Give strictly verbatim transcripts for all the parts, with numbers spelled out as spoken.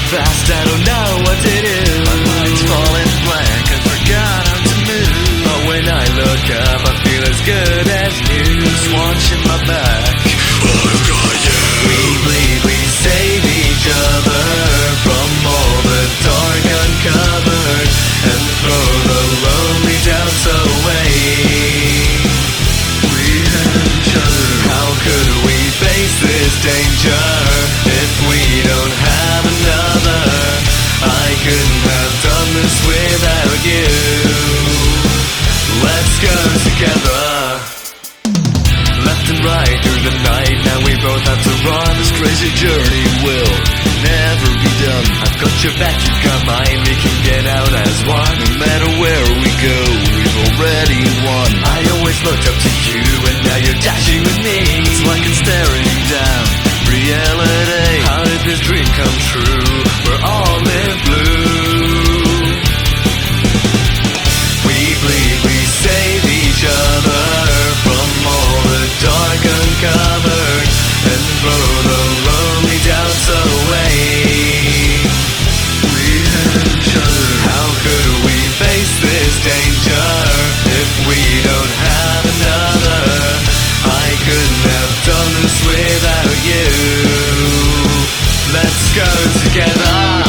fast, I don't know what to do. My mind's falling blank, I forgot how to move. But when I look up, I feel as good as new. Just watching my back, I've got you. We bleed, we save each other from all the dark uncovered, and throw the lonely doubts away. We have each other. How could we face this danger if we don't have another? I couldn't have done this without you. Let's go together. Left and right through the night, now we both have to run. This crazy journey will never be done. I've got your back, you've got mine, we can get out as one. No matter where we go, we've already won. I always looked up to you, and now you're dashing with me. It's like I'm staring down reality. How did this dream come true? We're all in blue. We bleed, we save each other from all the dark uncovered, and throw the lonely doubts away. We have each other. How could we face this danger if we don't have another? I couldn't have done this without you. Let's go together.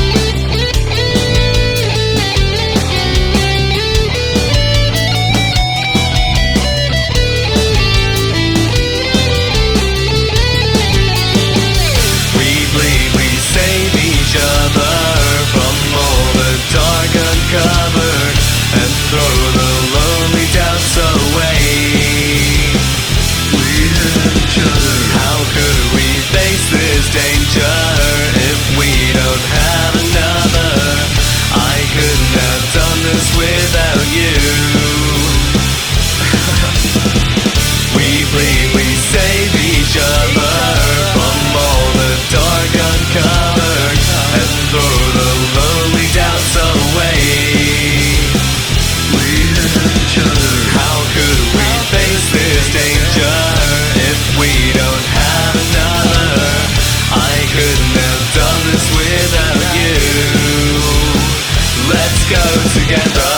Covered, and throw the lonely doubts away. We have each other. How could we face this danger if we don't have another? I couldn't have done this without you. We bleed, we save each other from all the dark uncovered, and throw the lonely doubts away. How could we face this danger if we don't have another? I couldn't have done this without you. Let's go together.